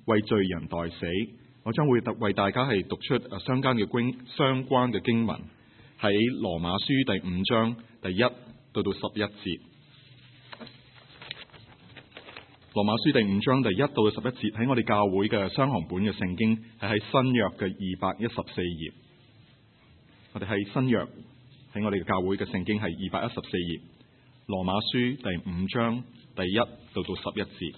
為罪人代死。我將會為大家係讀出相關嘅經文，喺羅馬書第5章第1到11節。羅馬書第5章第1到11節喺我哋教會嘅雙行本嘅聖經，係喺新約嘅214頁。我哋喺新約喺我哋嘅教會嘅聖經係214頁。羅馬書第5章第1到11節。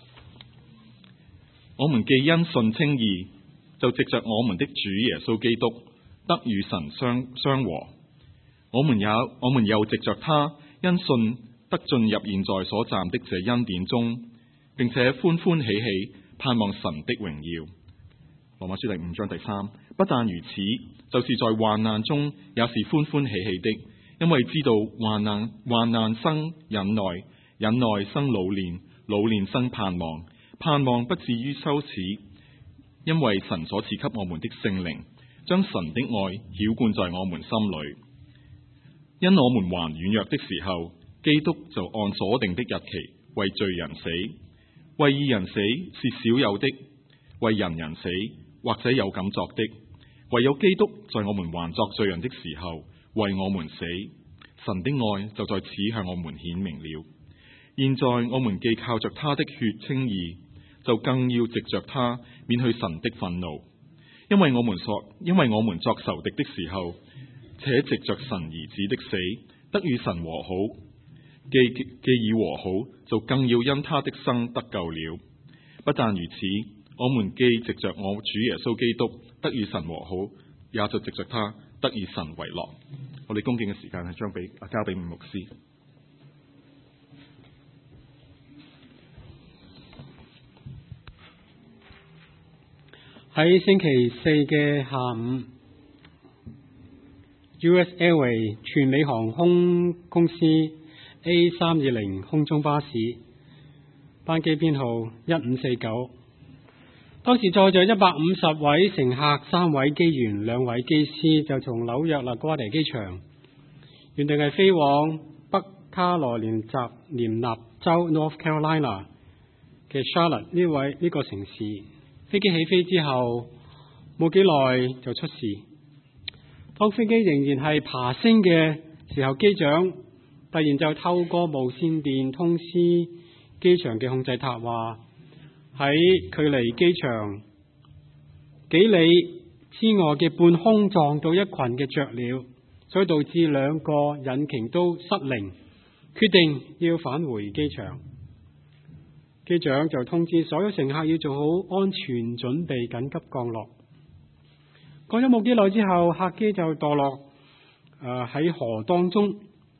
我們既因信稱義，就藉着我們的主耶穌基督得與神相和。我們又藉着他因信得進入現在所站的這恩典中，並且歡歡喜喜盼望神的榮耀。羅馬書第5章第3。不但如此，就是在患難中也是歡歡喜喜的，因為知道患難生忍耐，忍耐生老練，老練生盼望，盼望不至於羞恥，因為神所賜給我們的聖靈將神的愛澆灌在我們心裏。因我們還軟弱的時候，基督就按所定的日期為罪人死。為義人死是少有的，為人死或者有敢作的，唯有基督在我們還作罪人的時候為我們死。神的愛就在此向我們顯明了。現在我們既靠着他的血稱義，就更要藉着他免去神的憤怒。因為我們作仇敵的時候，且藉着神兒子的死得與神和好。既已和好，就更要因他的生得救了。不但如此，我們既藉着我主耶穌基督得與神和好，也就藉着他得以神為樂。我哋恭敬嘅時間係交俾吳牧師。 喺星期四嘅下午， US Airways 全美航空公司 A320 空中巴士班機編號1549，當時載着150位乘客、3位機員、2位機師，就從紐約拉瓜迪機場原定係飛往北卡羅連納州 North Carolina 嘅 Charlotte 呢個城市。飛機起飛之後冇幾耐就出事。當飛機仍然係爬升嘅時候，機長突然就透過無線電通知機場嘅控制塔，話喺距離機場幾里之外嘅半空撞到一群嘅雀鳥，所以導致2個引擎都失靈，決定要返回機場。機長就通知所有乘客要做好安全準備，緊急降落。過咗冇幾耐之後，客機就墮落喺河當中。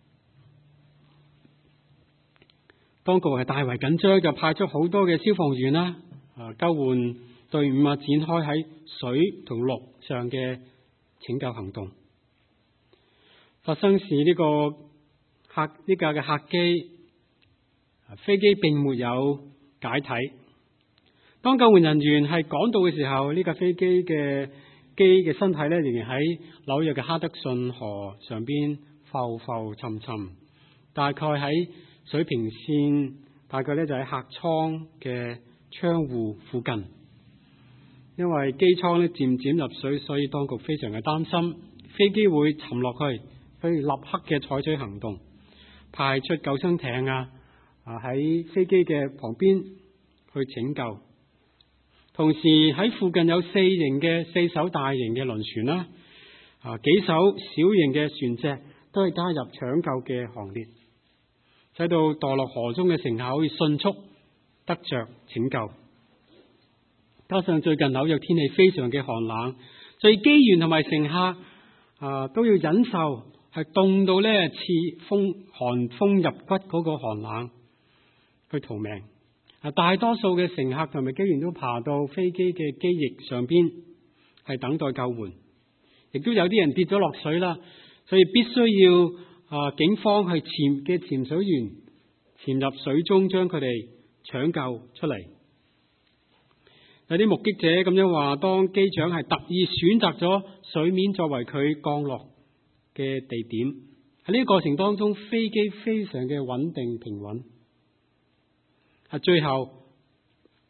當局係大為緊張，就派出好多嘅消防員啦、救援隊伍展開喺水同陸上嘅拯救行動。發生時呢架嘅客機飛機並沒有解體。當救援人員係趕到嘅時候，呢架飛機嘅身體咧仍然喺紐約嘅哈德遜河上邊浮浮沉沉，大概喺水平線，大概咧就喺客艙嘅窗戶附近。因為機艙咧漸漸入水，所以當局非常嘅擔心飛機會沉落去，所以立刻嘅採取行動，派出救生艇喺飛機嘅旁邊去拯救。同時喺附近有4艘大型嘅輪船啦，幾艘小型嘅船隻都係加入搶救嘅行列，使到墮落河中嘅乘客可以迅速得着拯救。加上最近紐約天氣非常嘅寒冷，所以機員同埋乘客都要忍受係凍到咧似寒風入骨嗰個寒冷去逃命。大多數嘅乘客同埋機員都爬到飛機嘅機翼上邊，係等待救援。亦都有啲人跌咗落水啦，所以必須要警方嘅潛水員潛入水中將佢哋搶救出嚟。有啲目擊者咁樣話，當機長係特意選擇咗水面作為佢降落嘅地點，喺呢個過程當中，飛機非常嘅穩定平穩。最後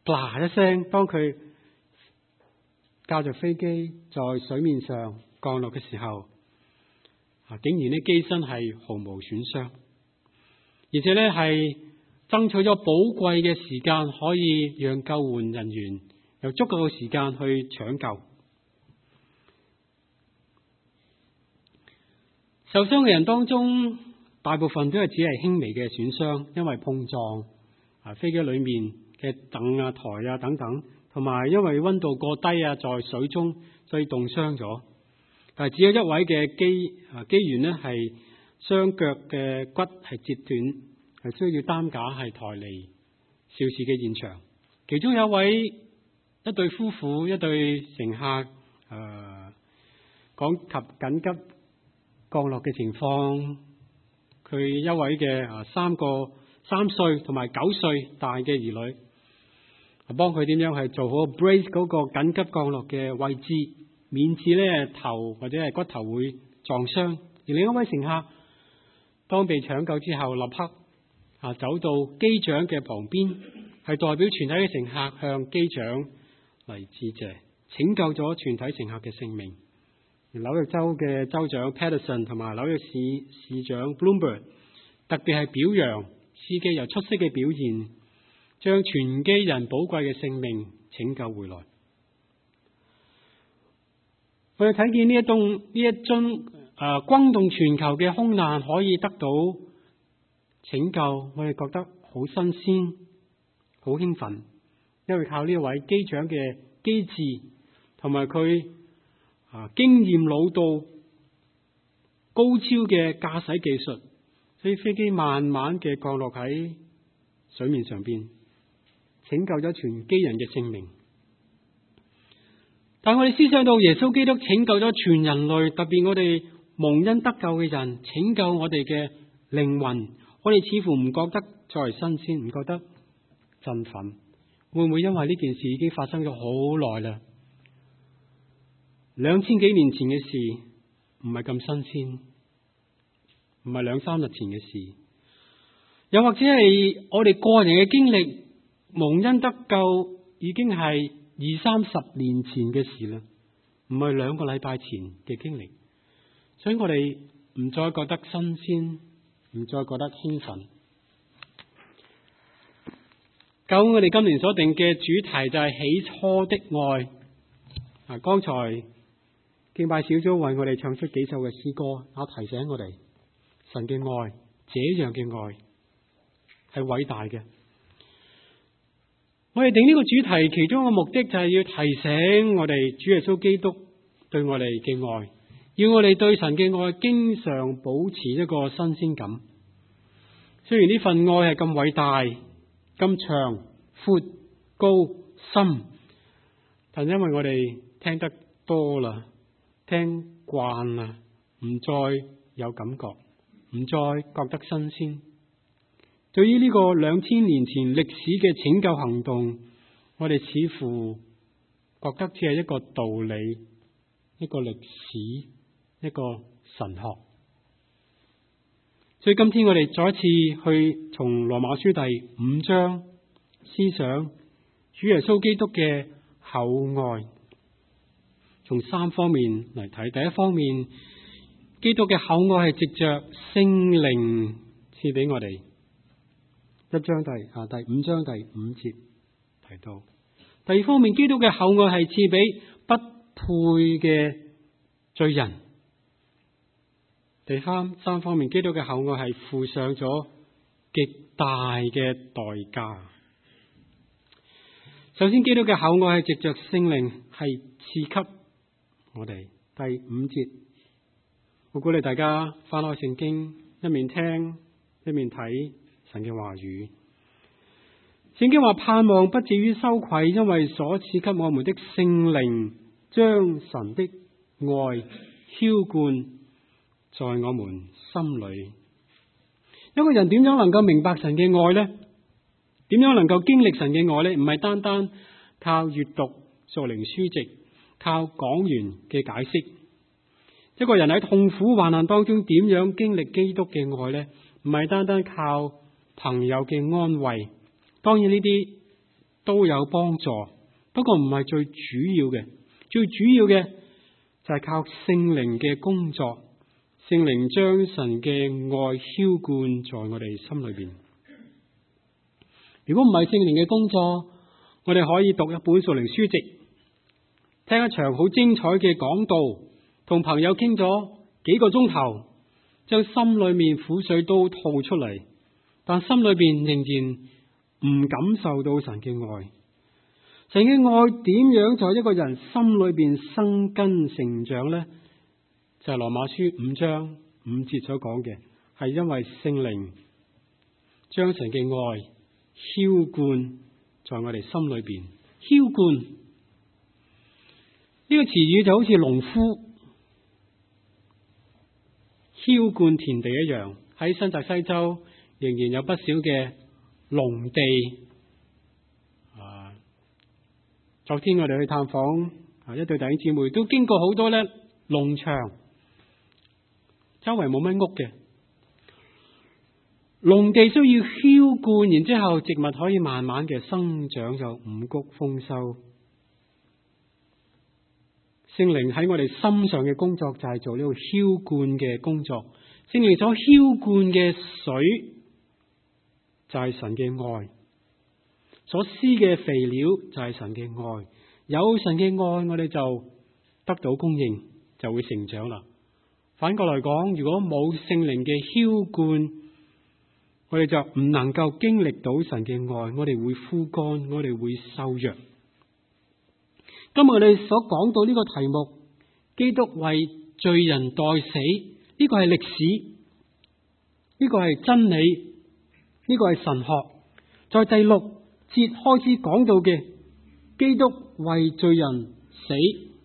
嗱一聲，當佢駕着飛機在水面上降落嘅時候，竟然呢機身係毫無損傷，而且呢係爭取咗寶貴嘅時間，可以讓救援人員有足夠嘅時間去搶救。受傷嘅人當中，大部分都係只係輕微嘅損傷，因為碰撞飛機裏面嘅凳啊、台啊等等，同埋因為溫度過低啊，在水中所以凍傷咗。但係只有一位嘅機員呢，係雙腳嘅骨係折斷，係需要擔架係抬離肇事嘅現場。其中有一對夫婦，一對乘客，講及緊急降落嘅情況，佢一位嘅3歲同埋9歲大嘅兒女，幫佢點樣係做好 brace 嗰個緊急降落嘅位置，免致呢頭或者係骨頭會撞傷。而另一位乘客當被搶救之後，立刻走到機長嘅旁邊，係代表全體嘅乘客向機長嚟致謝，拯救咗全體乘客嘅性命。而紐約州嘅州長 Patterson 同埋紐約市長 Bloomberg 特別係表揚司機有出色嘅表現，將全機人寶貴嘅性命拯救回來。我哋睇見呢一宗轟動全球嘅空難可以得到拯救，我哋覺得好新鮮、好興奮，因為靠呢一位機長嘅機智同埋佢經驗老道、高超嘅駕駛技術，所以飛機慢慢嘅降落喺水面上邊，拯救咗全機人嘅性命。但我哋思想到耶穌基督拯救咗全人類，特別我哋蒙恩得救嘅人，拯救我哋嘅靈魂，我哋似乎唔覺得再為新鮮，唔覺得振奮。會唔會因為呢件事已經發生咗好耐啦？2000幾年前嘅事唔係咁新鮮，唔係2-3日前嘅事，又或者係我哋個人嘅經歷，蒙恩得救已經係20-30年前嘅事啦，唔係2個禮拜前嘅經歷，所以我哋唔再覺得新鮮，唔再覺得興奮。咁我哋今年所定嘅主題就係起初的愛。剛才敬拜小組為我哋唱出幾首嘅詩歌，提醒我哋神嘅愛，這樣嘅愛係偉大嘅。我哋定呢個主題，其中一個目的就係要提醒我哋主耶穌基督對我哋嘅愛，要我哋對神嘅愛經常保持一個新鮮感。雖然呢份愛係咁偉大、咁長、闊、高、深，但因為我哋聽得多啦，聽慣啦，唔再有感覺，唔再覺得新鮮。對於呢個2000年前歷史嘅拯救行動，我哋似乎覺得只係一個道理、一個歷史、一個神學。所以今天我哋再一次去從羅馬書第5章思想主耶穌基督嘅厚愛，從3方面嚟睇。第一方面，基督嘅厚愛係藉着聖靈賜俾我哋。第5章第5節提到。第二方面，基督嘅厚愛係賜俾不配嘅罪人。第三方面，基督嘅厚愛係付上咗極大嘅代價。首先，基督嘅厚愛係藉着聖靈係賜給我哋。第5節，我鼓勵大家翻開聖經，一面聽一面睇神嘅話語。聖經話，盼望不至於羞愧，因為所賜給我們的聖靈將神的愛澆灌在我們心裏。一個人點樣能夠明白神嘅愛呢？點樣能夠經歷神嘅愛呢？唔係單單靠閱讀屬靈書籍，靠講員嘅解釋。一個人喺痛苦患難當中點樣經歷基督嘅愛呢？唔係單單靠朋友嘅安慰。當然呢啲都有幫助，不過唔係最主要嘅。最主要嘅就係靠聖靈嘅工作，聖靈將神嘅愛澆灌在我哋心裏邊。如果唔係聖靈嘅工作，我哋可以讀一本屬靈書籍，聽一場好精彩嘅講道，同朋友傾咗幾個鐘頭，將心裏面苦水都吐出嚟，但心裏邊仍然唔感受到神嘅愛。神嘅愛點樣在一個人心裏邊生根成長呢？就係羅馬書5章5節所講嘅，係因為聖靈將神嘅愛澆灌在我哋心裏邊。澆灌呢個詞語就好似農夫澆灌田地一樣，喺新澤西州仍然有不少嘅農地。昨天我哋去探訪一對弟兄姊妹，都經過好多咧農場，周圍冇乜屋嘅農地，需要澆灌，然之後植物可以慢慢嘅生長，就五穀豐收。聖靈喺我哋心上嘅工作就係做呢個澆灌嘅工作。聖靈所澆灌嘅水就係神嘅愛，所施嘅肥料就係神嘅愛。有神嘅愛，我哋就得到供應，就會成長啦。反過來講，如果冇聖靈嘅澆灌，我哋就唔能夠經歷到神嘅愛，我哋會枯乾，我哋會瘦弱。今日我哋所講到呢個題目，基督為罪人代死，呢個係歷史，呢個係真理，呢個係神學。在第6節開始講到嘅，基督為罪人死，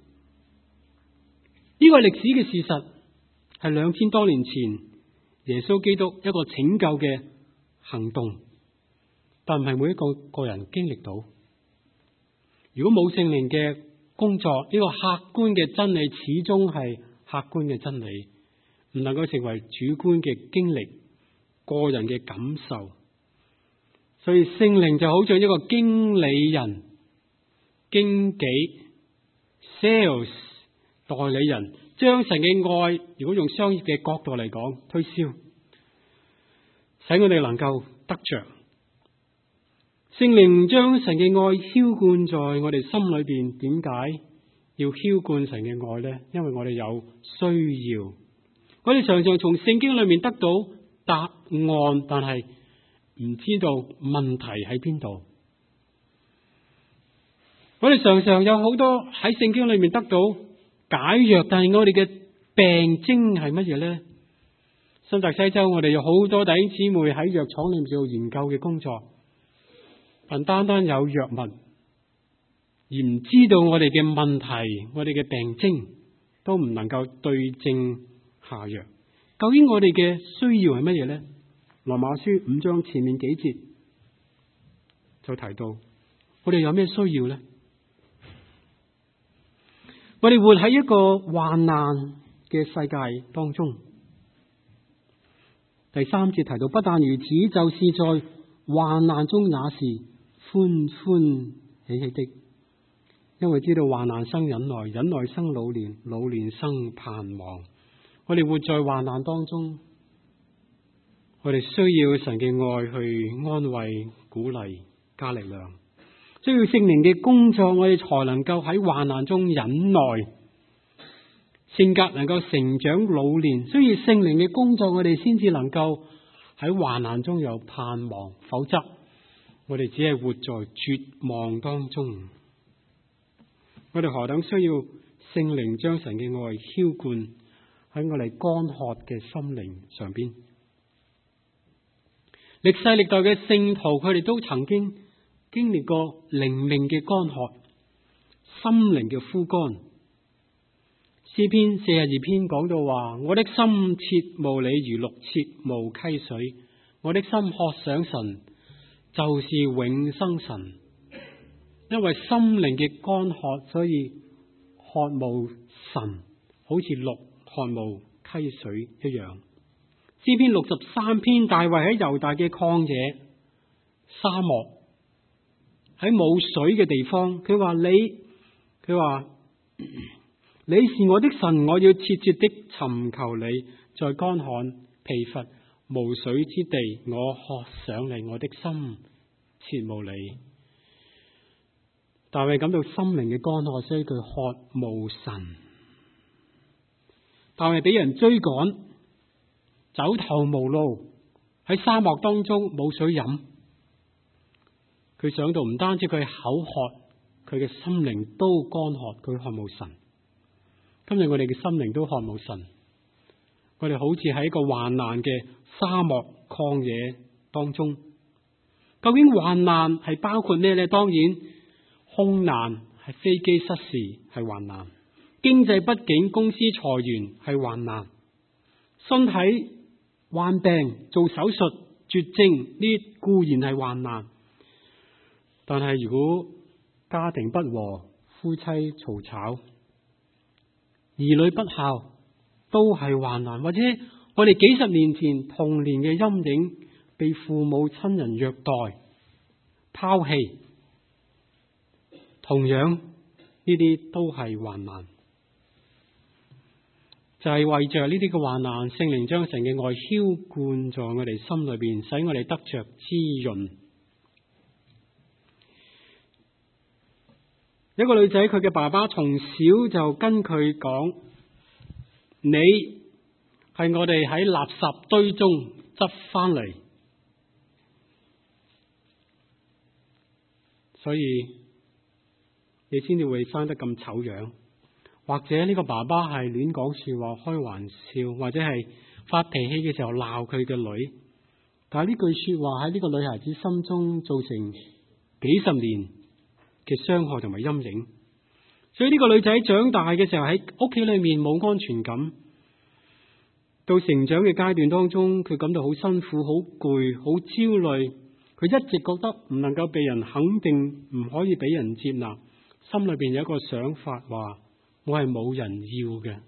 呢個係歷史嘅事實，係2000多年前耶穌基督一個拯救嘅行動，但唔係每一個人經歷到。如果冇聖靈嘅工作，呢個客觀嘅真理始終係客觀嘅真理，唔能夠成為主觀嘅經歷、個人嘅感受。所以聖靈就好像一個經理人、經紀、sales 代理人，將神嘅愛，如果用商業嘅角度嚟講，推銷，使我哋能夠得着。聖靈將神嘅愛澆灌在我哋心裏邊，點解要澆灌神嘅愛呢？因為我哋有需要。我哋常常從聖經裏面得到答案，但係唔知道問題喺邊度。我哋常常有好多喺聖經裏面得到解藥，但係我哋嘅病徵係乜嘢呢？新澤西州我哋有好多弟兄姊妹喺藥廠裏面做研究嘅工作，但單單有藥物，而唔知道我哋嘅問題，我哋嘅病徵都唔能夠對症下藥。究竟我哋嘅需要係乜嘢呢？羅馬書5章前面幾節就提到，我哋有咩需要呢？我哋活喺一個患難嘅世界當中。第3節提到，不但如此，就是在患難中也是歡歡喜喜的，因為知道患難生忍耐，忍耐生老練，老練生盼望。我哋活在患難當中，我哋需要神嘅愛去安慰、鼓勵、加力量。需要聖靈嘅工作，我哋才能夠喺患難中忍耐，性格能夠成長老練。需要聖靈嘅工作，我哋先至能夠喺患難中有盼望，否則我哋只係活在絕望當中。我哋何等需要聖靈將神嘅愛澆灌喺我哋乾渴嘅心靈上邊。歷世歷代嘅聖徒，佢哋都曾經經歷過靈命嘅乾渴，心靈嘅枯乾。詩篇42篇講到話：我的心切慕你如鹿切慕溪水，我的心渴想神，就是永生神。因為心靈嘅乾渴，所以渴慕神，好似鹿渴慕溪水一樣。詩篇63篇，大衛喺猶大嘅曠野沙漠喺冇水嘅地方，佢話你是我的神，我要切切的尋求你，在乾旱疲乏無水之地，我渴想你，我的心切慕你。大衛感到心靈嘅乾渴，所以佢渴慕神。大衛俾人追趕，走投無路，喺沙漠當中冇水飲。佢想到唔單止佢口渴，佢嘅心靈都乾渴，佢渴慕神。今日我哋嘅心靈都渴慕神，我哋好似喺一個患難嘅沙漠曠野當中。究竟患難係包括咩呢？當然空難，係飛機失事係患難，經濟不景，公司裁員係患難，身體患病做手術絕症呢固然係患難。但係如果家庭不和，夫妻嘈吵，兒女不孝，都係患難。或者我哋幾十年前童年嘅陰影，被父母親人虐待、拋棄，同樣呢啲都係患難。就係為着呢啲嘅患難，聖靈將神嘅愛澆灌在我哋心裏邊，使我哋得着滋潤。一個女仔，佢嘅爸爸從小就跟佢講：你係我哋喺垃圾堆中執翻嚟，所以你先至會生得咁醜樣。或者呢個爸爸係亂講說話、開玩笑，或者係發脾氣嘅時候鬧佢嘅女。但係呢句說話喺呢個女孩子心中造成幾十年嘅傷害同埋陰影，所以呢個女仔長大嘅時候喺屋企裏面冇安全感，到成長嘅階段當中，佢感到好辛苦、好攰、好焦慮，佢一直覺得唔能夠被人肯定，唔可以俾人接納，心裏邊有一個想法話：我係冇人要嘅。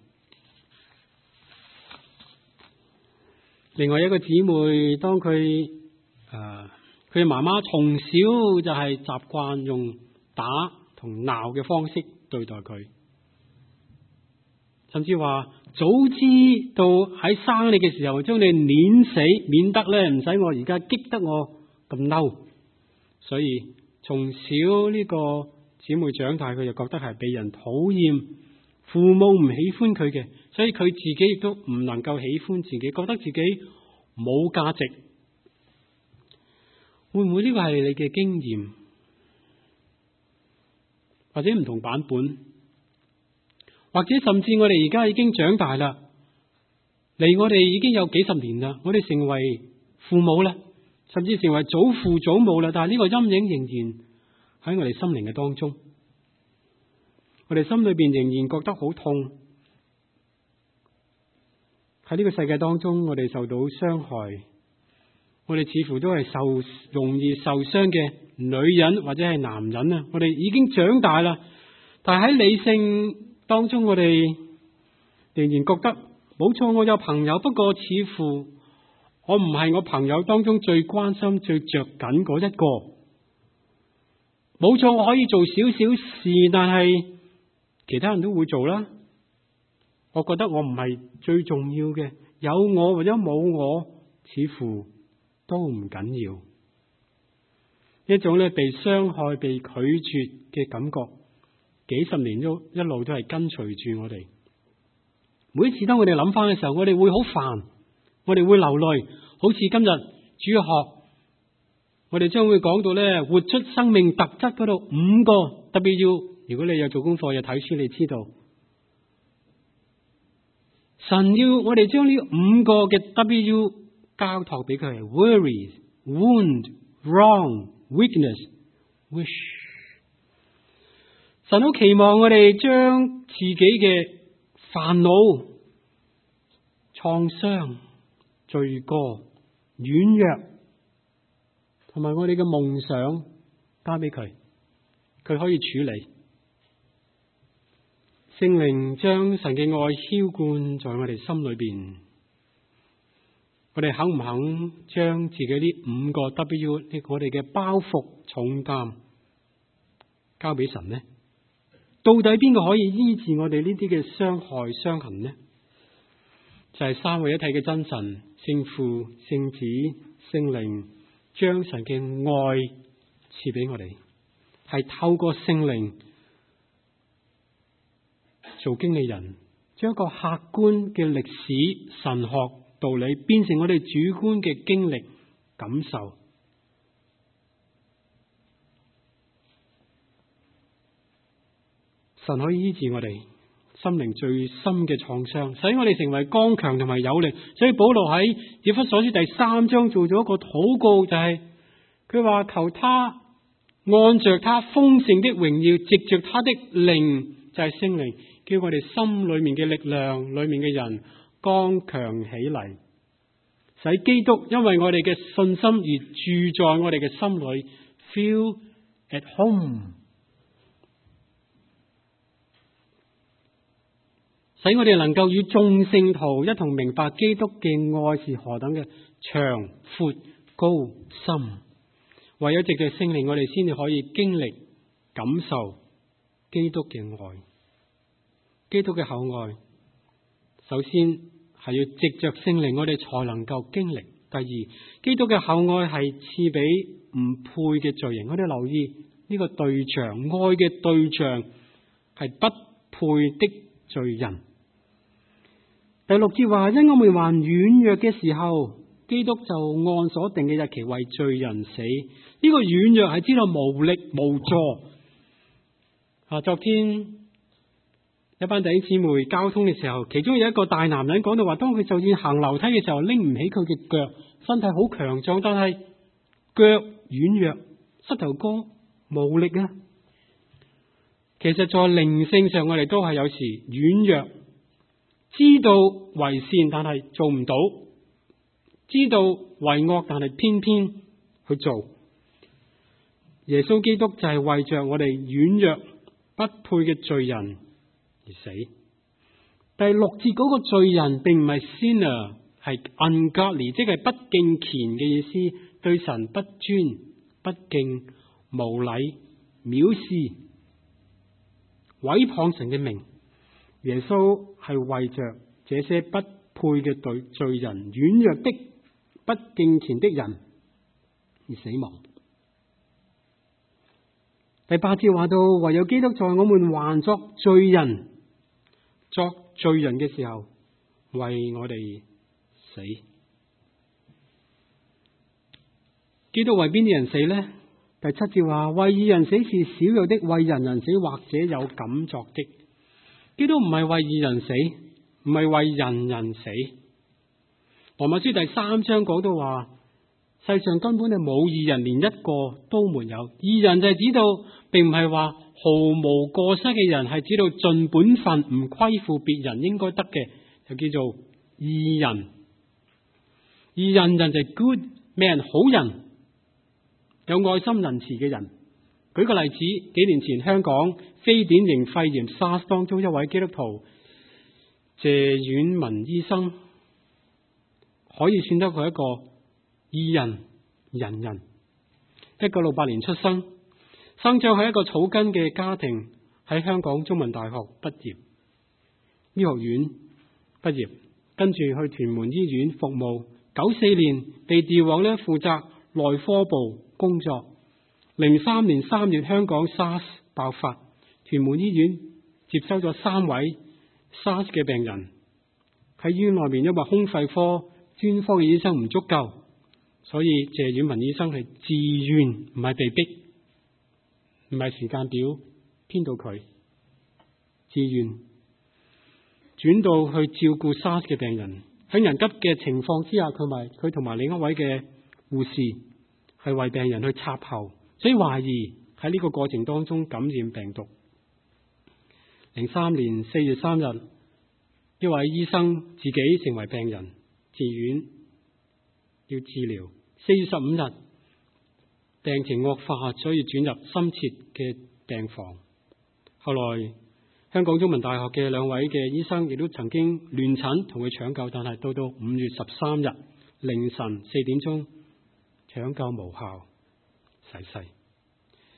另外一個姊妹，當佢嘅媽媽從小就係習慣用打同鬧嘅方式對待佢，甚至話早知道喺生你嘅時候將你碾死，免得咧唔使我而家激得我咁嬲。所以從小呢個姊妹長大，佢就覺得係被人討厭，父母唔喜歡佢嘅，所以佢自己亦都唔能夠喜歡自己，覺得自己冇價值。會唔會呢個係你嘅經驗？或者唔同版本，或者甚至我哋而家已經長大啦，離我哋已經有幾十年啦，我哋成為父母啦，甚至成為祖父祖母啦，但係呢個陰影仍然喺我哋心靈嘅當中，我哋心裏邊仍然覺得好痛。喺呢個世界當中，我哋受到傷害，我哋似乎都係容易受傷嘅女人或者係男人啊！我哋已經長大啦，但係喺理性當中，我哋仍然覺得冇錯，我有朋友，不過似乎我唔係我朋友當中最關心、最着緊嗰一個。冇錯，我可以做少少事，但係其他人都會做啦。我覺得我唔係最重要嘅，有我或者冇我，似乎都唔緊要。一種咧被傷害、被拒絕嘅感覺，幾十年都一路都係跟隨住我哋。每次當我哋諗翻嘅時候，我哋會好煩，我哋會流淚。好似今日主學，我哋將會講到咧活出生命特質嗰度5個 W。如果你有做功課有睇書，你知道神要我哋將呢5個嘅 W 交託俾佢：worries、wound、wrong、weakness、wish。神好期望我哋將自己嘅煩惱、創傷、罪過、軟弱，同埋我哋嘅夢想交俾佢，佢可以處理。聖靈將神嘅愛澆灌在我哋心裏邊，我哋肯唔肯將自己呢5個 W， 我哋嘅包袱重擔交俾神呢？到底邊個可以醫治我哋呢啲嘅傷害傷痕呢？就係三位一體嘅真神，聖父、聖子、聖靈，將神嘅愛賜俾我哋，係透過聖靈做經理人，將一個客觀嘅歷史、神學道理變成我哋主觀嘅經歷感受。神可以醫治我哋心靈最深嘅創傷，使我哋成為剛強同埋有力。所以保羅喺以弗所書第3章做咗一個禱告，就係佢話求他按着他豐盛的榮耀，藉着他的靈，就係聖靈，叫我哋心裏面嘅力量，裏面嘅人剛強起嚟，使基督因為我哋嘅信心而住在我哋嘅心裏 ，feel at home。使我哋能夠與眾聖徒一同明白基督嘅愛是何等嘅長、闊、高、深。唯有藉着聖靈，我哋先至可以經歷、感受基督嘅愛。基督嘅厚愛，首先係要藉着聖靈，我哋才能夠經歷。第二，基督嘅厚愛係賜俾唔配嘅罪人。我哋留意呢個對象，愛嘅對象係不配的罪人。第6節話，因我們還軟弱嘅時候，基督就按所定嘅日期為罪人死。呢個軟弱係知道無力無助。昨天一班弟兄姊妹交通嘅時候，其中有一個大男人講到話，當佢就算行樓梯嘅時候，拎唔起佢嘅腳，身體好強壯，但係腳軟弱，膝頭哥無力啊。其實在靈性上，我哋都係有時軟弱。知道為善，但係做唔到；知道為惡，但係偏偏去做。耶穌基督就係為着我哋軟弱不配嘅罪人而死。第6節嗰個罪人並唔係 sinner， 係 ungodly， 即係不敬虔嘅意思，對神不尊、不敬、無禮、藐視、毀謗神嘅名。耶穌係為着這些不配嘅罪人、軟弱的、不敬虔的人而死亡。第8節話到，唯有基督在我們還作罪人嘅時候，為我哋死。基督為邊啲人死呢？第7節話，為義人死是少有的，為人死或者有敢作的。基督唔係為義人死，唔係為人死。羅馬書第3章講到話，世上根本係冇義人，連一個都沒有。義人就係指到，並唔係話毫無過失嘅人，係指到盡本分唔虧負別人應該得嘅，就叫做義人。義人就係 good man， 好人，有愛心仁慈嘅人。舉個例子，幾年前香港非典型肺炎 SARS 當中，一位基督徒謝婉文醫生，可以算得佢一個義人仁人。1968年出生，生長喺一個草根嘅家庭，喺香港中文大學畢業，醫學院畢業，跟住去屯門醫院服務。94年被調往負責內科部工作。03年3月香港 SARS 爆發，屯門醫院接收咗3位 SARS 嘅病人。喺醫院內面，因為胸肺科專科嘅醫生唔足夠，所以謝婉文醫生係自願，唔係被逼，唔係時間表編到佢，自願轉到去照顧 SARS 嘅病人。喺緊急嘅情況之下，佢同埋另一位嘅護士係為病人去插喉。所以懷疑喺呢個過程當中感染病毒。03年4月3日，一位醫生自己成為病人，自院要治療。4月15日，病情惡化，所以轉入深切嘅病房。後來香港中文大學嘅2位嘅醫生亦都曾經聯診同佢搶救，但係到5月13日凌晨4點鐘搶救無效。逝世。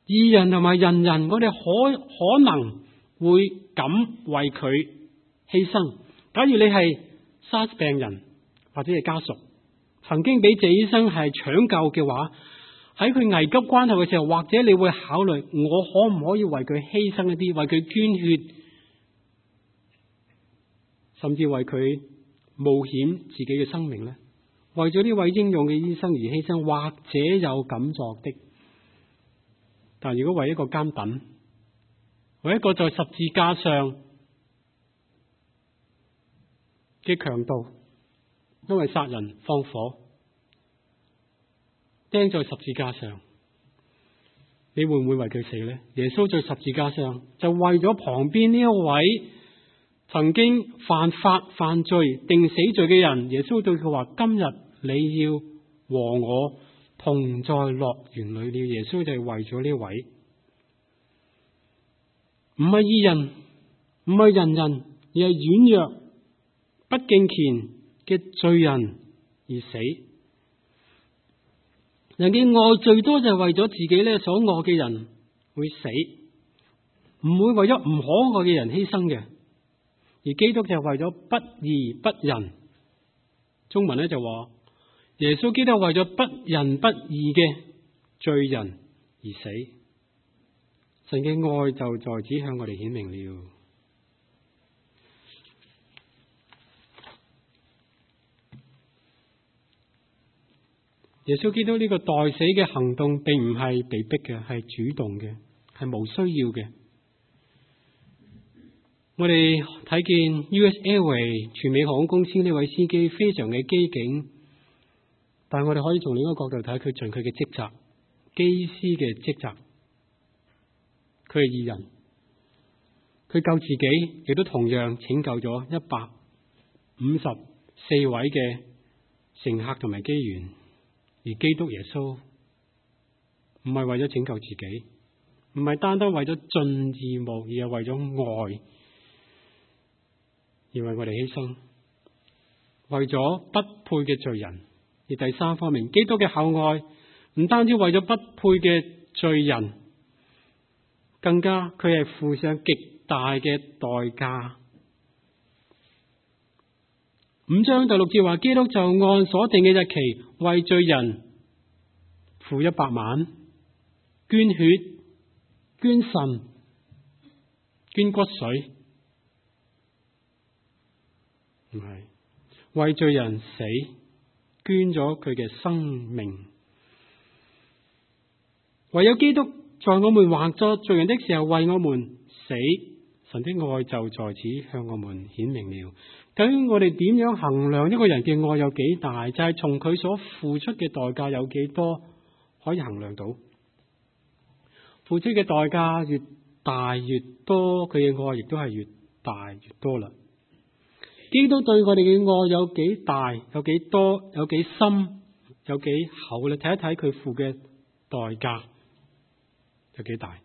義人同埋仁人，我哋可能會敢為佢犧牲。假如你係SARS病人或者係家屬，曾經俾謝醫生係搶救嘅話，喺佢危急關頭嘅時候，或者你會考慮，我可唔可以為佢犧牲一啲，為佢捐血，甚至為佢冒險自己嘅生命呢？為咗呢位英勇嘅醫生而犧牲，或者有敢作的。但如果為一個監躉，為一個在十字架上嘅強盜，因為殺人放火釘在十字架上，你會唔會為佢死呢？耶穌在十字架上就為咗旁邊呢一位曾經犯法犯罪定死罪嘅人，耶穌對佢話：今日你要和我同在樂園裏了。耶穌就係為咗呢位唔係義人，唔係仁人，而係軟弱不敬虔嘅罪人而死。人嘅愛最多就係為咗自己咧所愛嘅人會死，唔會為咗唔可愛嘅人犧牲嘅。而基督就係為咗不義不仁，中文咧就話耶穌基督為咗不仁不義嘅罪人而死。神嘅愛就在此向我哋顯明了。耶穌基督呢個代死嘅行動，並唔係被逼嘅，係主動嘅，係無需要嘅。我哋睇見 US Airways 全美航空公司呢位司機非常嘅機警，但係我哋可以從另一個角度睇，佢盡佢嘅職責，機師嘅職責。佢係義人，佢救自己，亦都同樣拯救咗154位嘅乘客同埋機員。而基督耶穌唔係為咗拯救自己，唔係單單為咗盡義務，而係為咗愛，而為我哋犧牲，為咗不配嘅罪人。而第三方面，基督嘅厚愛唔單止為咗不配嘅罪人，更加佢係付上極大嘅代價。5章第6節話，基督就按所定嘅日期為罪人付100萬，捐血、捐腎、捐骨髓，唔係為罪人死，捐咗佢嘅生命。唯有基督在我們還作罪人的時候為我們死，神的愛就在此向我們顯明了。究竟我哋點樣衡量一個人嘅愛有幾大？就係從佢所付出嘅代價有幾多可以衡量到。付出嘅代價越大越多，佢嘅愛亦都係越大越多啦。基督對我哋嘅愛有幾大、有幾多、有幾深、有幾厚咧？睇一睇佢付嘅代價有幾大。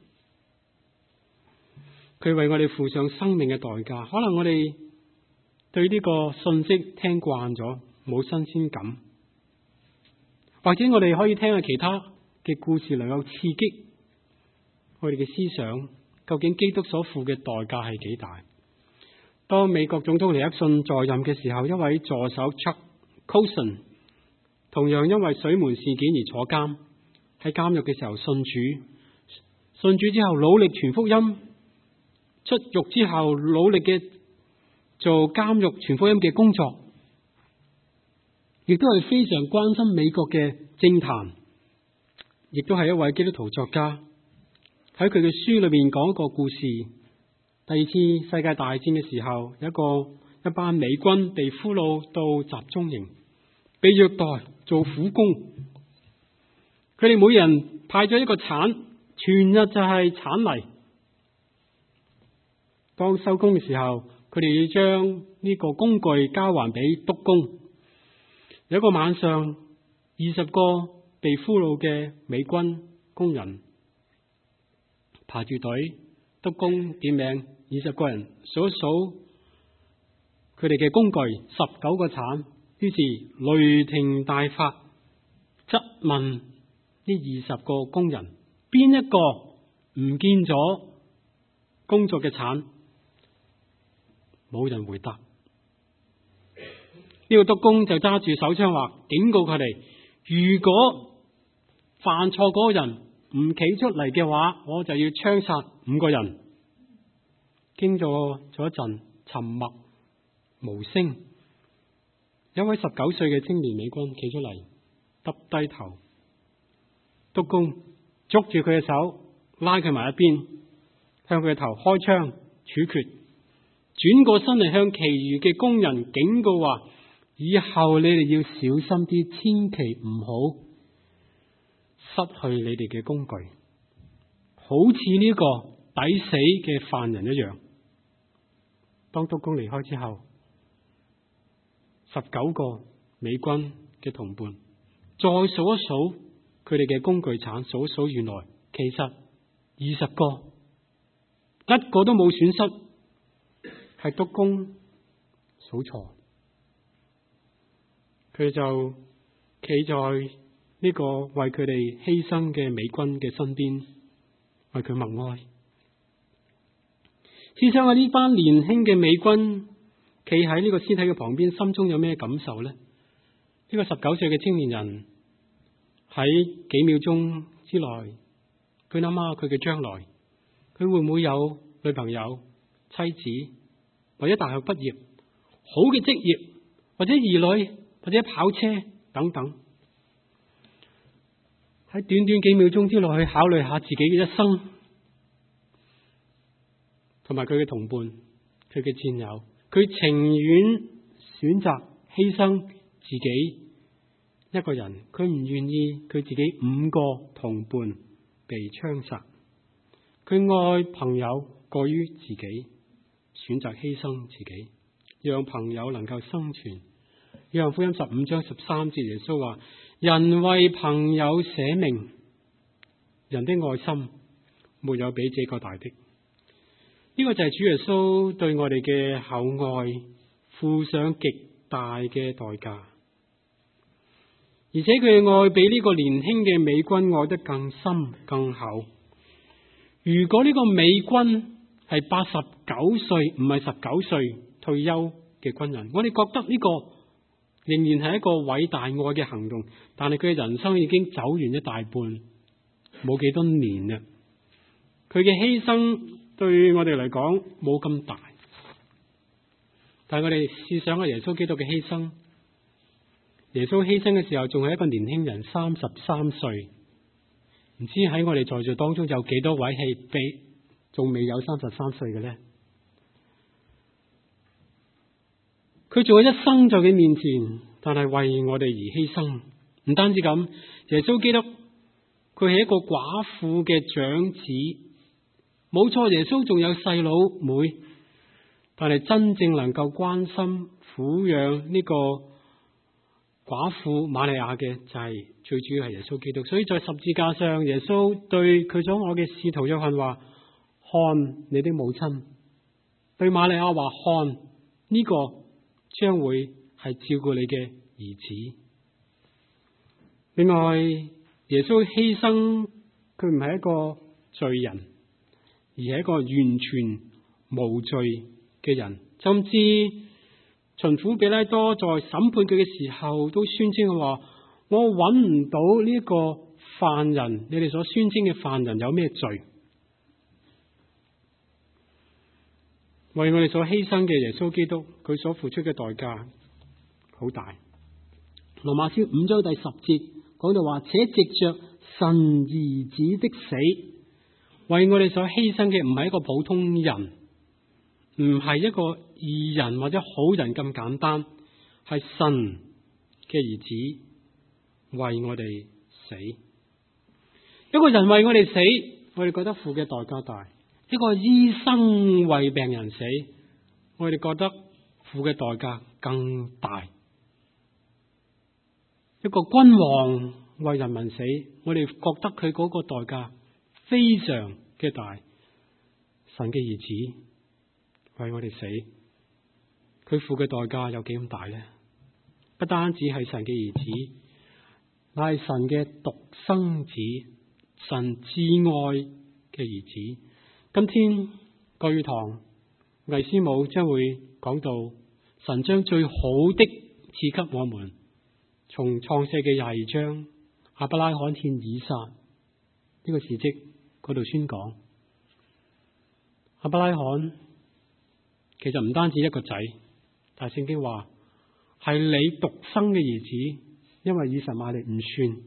佢為我哋付上生命嘅代價，可能我哋對呢個信息聽慣咗，冇新鮮感，或者我哋可以聽下其他嘅故事，能夠刺激我哋嘅思想。究竟基督所付嘅代價係幾大？當美國總統尼克遜在任嘅時候，一位助手 Chuck Colson 同樣因為水門事件而坐監。喺監獄嘅時候信主之後努力傳福音，出獄之後努力嘅做監獄傳福音嘅工作，亦都係非常關心美國嘅政壇，亦都係一位基督徒作家。喺佢嘅書裏面講一個故事，第二次世界大戰嘅時候，有一班美軍被俘虜到集中營，被虐待做苦工，佢哋每人派咗一個鏟，全日就係鏟泥。當收工嘅時候，佢哋要將呢個工具交還俾督工。有一個晚上，20個被俘虜嘅美軍工人排住隊，督工點名，20個人數一數佢哋嘅工具，19個鏟。於是雷霆大發，質問呢20個工人邊一個唔見咗工作嘅橙？冇人回答。呢個督工就揸住手槍話，警告佢哋：如果犯錯嗰個人唔企出嚟嘅話，我就要槍殺5個人。經過咗一陣沉默無聲，有位19歲嘅青年美軍企出嚟，耷低頭。督工捉住佢嘅手，拉佢埋一邊，向佢嘅頭開槍處決。轉過身嚟向其餘嘅工人警告話：以後你哋要小心啲，千祈唔好失去你哋嘅工具，好似呢個抵死嘅犯人一樣。當督工離開之後，19個美軍嘅同伴再數一數佢哋嘅工具鏟，數一數，原來其實20個，一個都冇損失，係督工數錯。佢就企在呢個為佢哋犧牲嘅美軍嘅身邊，為佢默哀。試想下呢班年輕嘅美軍企喺呢個屍體嘅旁邊，心中有咩感受呢？呢個19歲嘅青年人喺幾秒鐘之內，佢諗下佢嘅將來，佢會唔會有女朋友、妻子，或者大學畢業、好嘅職業，或者兒女，或者跑車等等。喺短短幾秒鐘之內去考慮下自己嘅一生，同埋佢嘅同伴、佢嘅戰友，佢情願選擇犧牲自己一個人，佢唔願意佢自己5個同伴被槍殺。佢愛朋友過於自己，選擇犧牲自己，讓朋友能夠生存。約翰福音15章13節，耶穌話：人為朋友捨命，人的愛心沒有比這個大的。呢個就係主耶穌對我哋嘅厚愛付上極大嘅代價，而且佢嘅愛比呢個年輕嘅美軍愛得更深更厚。如果呢個美軍係89歲，唔係19歲退休嘅軍人，我哋覺得呢個仍然係一個偉大愛嘅行動，但係佢嘅人生已經走完一大半，冇幾多年啦。佢嘅犧牲對我哋嚟講冇咁大，但係我哋試想下耶穌基督嘅犧牲，耶穌犧牲嘅時候仲係一個年輕人，33歲，唔知喺我哋在座當中有幾多位係比仲未有33歲嘅呢？佢仲有一生在佢面前，但係為我哋而犧牲。唔單止咁，耶穌基督佢係一個寡婦嘅長子，冇錯，耶穌仲有細佬妹，但係真正能夠關心撫養呢個寡婦瑪利亞嘅就係最主要係耶穌基督。所以在十字架上，耶穌對佢所愛嘅使徒約翰話：看你的母親。對瑪利亞話：看呢個將會係照顧你嘅兒子。另外，耶穌犧牲佢唔係一個罪人，而係一個完全無罪嘅人。甚至巡撫彼拉多在審判佢嘅時候，都宣稱佢話：我揾唔到呢個犯人，你哋所宣稱嘅犯人有咩罪？為我哋所犧牲嘅耶穌基督，佢所付出嘅代價好大。羅馬書5章第10節講到話：且藉着神兒子的死，為我哋所犧牲嘅唔係一個普通人，唔係一個義人或者好人咁簡單，係神嘅兒子為我哋死。一個人為我哋死，我哋覺得付嘅代價大；一個醫生為病人死，我哋覺得付嘅代價更大。一個君王為人民死，我哋覺得佢嗰個代價非常嘅大。神嘅兒子為我哋死，佢付嘅代價有幾咁大呢？不單止係神嘅兒子，乃係神嘅獨生子， 神至愛嘅兒子。今天國語堂魏師母將會講到神將最好的賜給我們，從創世嘅22章亞伯拉罕獻以撒呢個事蹟嗰度宣講。亞伯拉罕其實唔單止一個仔，但係聖經話係你獨生嘅兒子，因為以實瑪利唔算。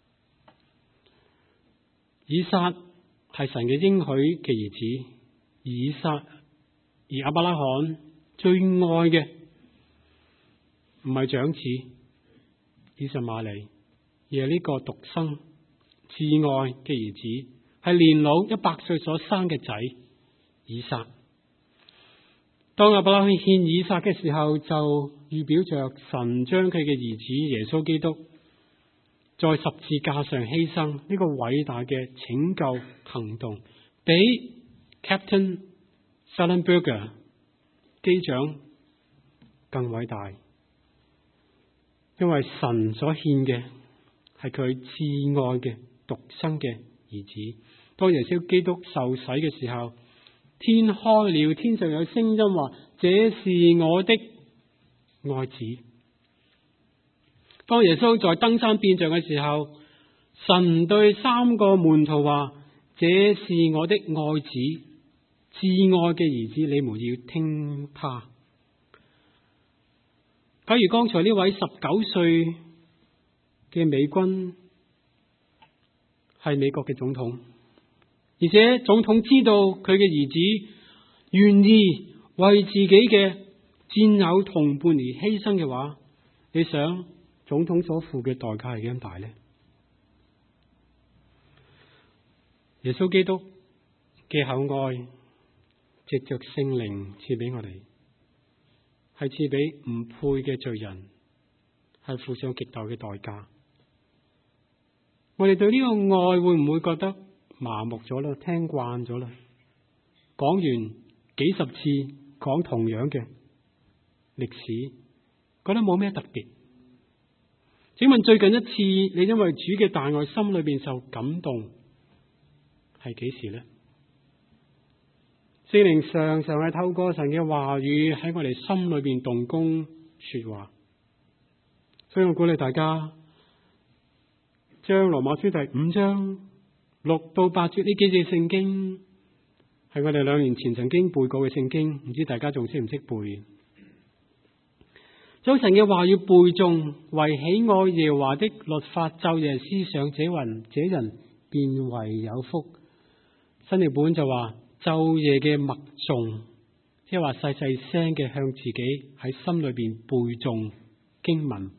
以撒係神嘅應許嘅兒子，以撒而亞伯拉罕最愛嘅唔係長子以實瑪利，而係呢個獨生至愛嘅兒子，係年老100歲所生嘅仔以撒。當亞伯拉罕獻以撒嘅時候，就預表着神將佢嘅兒子耶穌基督在十字架上犧牲呢個偉大嘅拯救行動，比 Captain Sullenberger 機長更偉大，因為神所獻嘅係佢至愛嘅獨生嘅兒子。當耶穌基督受洗嘅時候，天開了，天上有聲音話：這是我的愛子。當耶穌在登山變像嘅時候，神對3個門徒話：這是我的愛子，至愛嘅兒子，你們要聽他。假如剛才呢位19歲嘅美軍係美國嘅總統，而且總統知道佢嘅兒子願意為自己嘅戰友同伴而犧牲嘅話，你想總統所付嘅代價係幾咁大呢？耶穌基督嘅厚愛藉着聖靈賜俾我哋，係賜俾唔配嘅罪人，係付上極大嘅代價。我哋對呢個愛會唔會覺得麻木咗啦？聽慣咗啦，講完幾十次講同樣嘅歷史，覺得冇咩特別。請問最近一次你因為主嘅大愛心裏邊受感動係幾時呢？聖靈常常係透過神嘅話語喺我哋心裏邊動工說話，所以我鼓勵大家將羅馬書第5章6到8節呢幾節聖經係我哋2年前曾經背過嘅聖經，唔知大家仲識唔識背？將神嘅話語背誦，為喜愛耶和華的律法晝夜思想，這人便為有福。新譯本就話晝夜嘅默誦，即係話細細聲嘅向自己喺心裏邊背誦經文，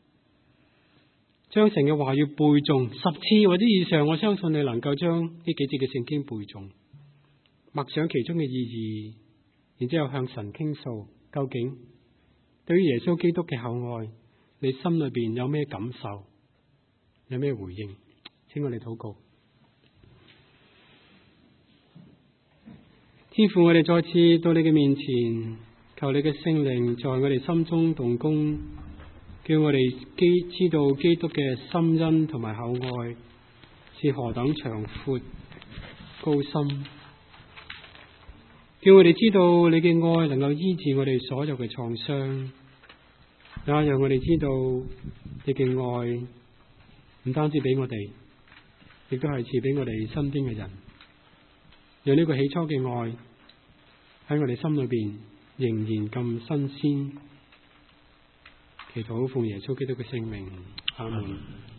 將神嘅話語背誦10次或者以上，我相信你能夠將呢幾節嘅聖經背誦，默想其中嘅意義，然之後向神傾訴，究竟對於耶穌基督嘅厚愛，你心裏邊有咩感受，有咩回應？請我哋禱告。天父，我哋再次到你嘅面前，求你嘅聖靈在我哋心中動工，叫我哋知道基督嘅深恩同埋厚愛是何等長闊高深，叫我哋知道你嘅愛能夠醫治我哋所有嘅創傷，也讓我哋知道你嘅愛唔單止俾我哋，亦都係賜俾我哋身邊嘅人，讓呢個起初嘅愛喺我哋心裏邊仍然咁新鮮。祈禱奉耶穌基督嘅聖名，阿門。